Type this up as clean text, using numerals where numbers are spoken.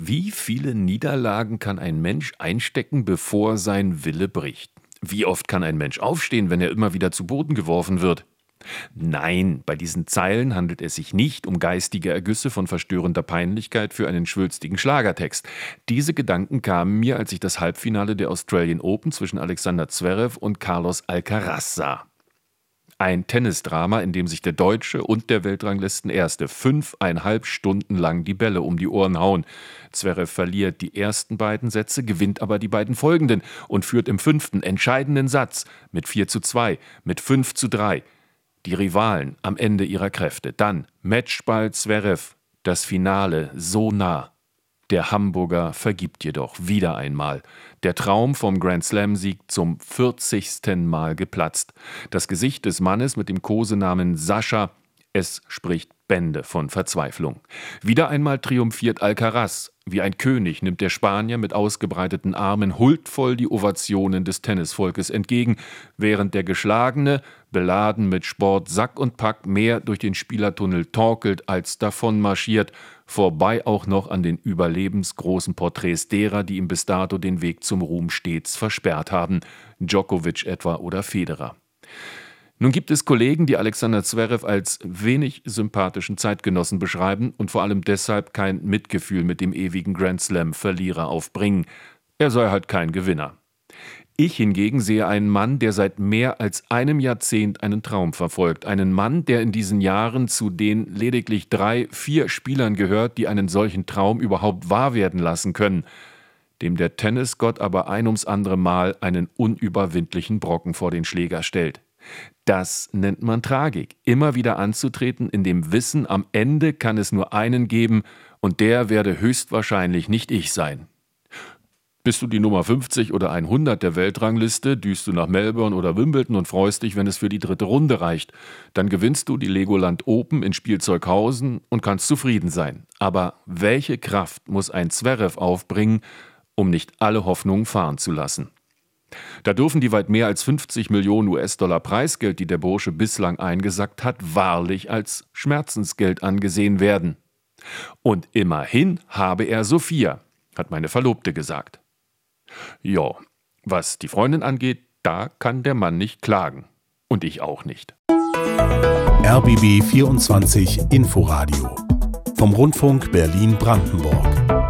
Wie viele Niederlagen kann ein Mensch einstecken, bevor sein Wille bricht? Wie oft kann ein Mensch aufstehen, wenn er immer wieder zu Boden geworfen wird? Nein, bei diesen Zeilen handelt es sich nicht um geistige Ergüsse von verstörender Peinlichkeit für einen schwülstigen Schlagertext. Diese Gedanken kamen mir, als ich das Halbfinale der Australian Open zwischen Alexander Zverev und Carlos Alcaraz sah. Ein Tennisdrama, in dem sich der Deutsche und der Weltranglistenerste 5,5 Stunden lang die Bälle um die Ohren hauen. Zverev verliert die ersten beiden Sätze, gewinnt aber die beiden folgenden und führt im 5. entscheidenden Satz mit 4:2, mit 5:3. Die Rivalen am Ende ihrer Kräfte. Dann Matchball Zverev, das Finale so nah. Der Hamburger vergibt jedoch wieder einmal. Der Traum vom Grand-Slam-Sieg zum 40. Mal geplatzt. Das Gesicht des Mannes mit dem Kosenamen Sascha, es spricht Bände von Verzweiflung. Wieder einmal triumphiert Alcaraz. Wie ein König nimmt der Spanier mit ausgebreiteten Armen huldvoll die Ovationen des Tennisvolkes entgegen, während der Geschlagene, beladen mit Sport Sack und Pack, mehr durch den Spielertunnel torkelt als davon marschiert, vorbei auch noch an den überlebensgroßen Porträts derer, die ihm bis dato den Weg zum Ruhm stets versperrt haben, Djokovic etwa oder Federer. Nun gibt es Kollegen, die Alexander Zverev als wenig sympathischen Zeitgenossen beschreiben und vor allem deshalb kein Mitgefühl mit dem ewigen Grand-Slam-Verlierer aufbringen. Er sei halt kein Gewinner. Ich hingegen sehe einen Mann, der seit mehr als einem Jahrzehnt einen Traum verfolgt. Einen Mann, der in diesen Jahren zu den lediglich 3-4 Spielern gehört, die einen solchen Traum überhaupt wahr werden lassen können. Dem der Tennisgott aber ein ums andere Mal einen unüberwindlichen Brocken vor den Schläger stellt. Das nennt man Tragik. Immer wieder anzutreten in dem Wissen, am Ende kann es nur einen geben und der werde höchstwahrscheinlich nicht ich sein. Bist du die Nummer 50 oder 100 der Weltrangliste, düst du nach Melbourne oder Wimbledon und freust dich, wenn es für die 3. Runde reicht. Dann gewinnst du die Legoland Open in Spielzeughausen und kannst zufrieden sein. Aber welche Kraft muss ein Zverev aufbringen, um nicht alle Hoffnungen fahren zu lassen? Da dürfen die weit mehr als 50 Millionen US-Dollar Preisgeld, die der Bursche bislang eingesackt hat, wahrlich als Schmerzensgeld angesehen werden. Und immerhin habe er Sophia, hat meine Verlobte gesagt. Ja, was die Freundin angeht, da kann der Mann nicht klagen. Und ich auch nicht. RBB 24 Inforadio vom Rundfunk Berlin-Brandenburg.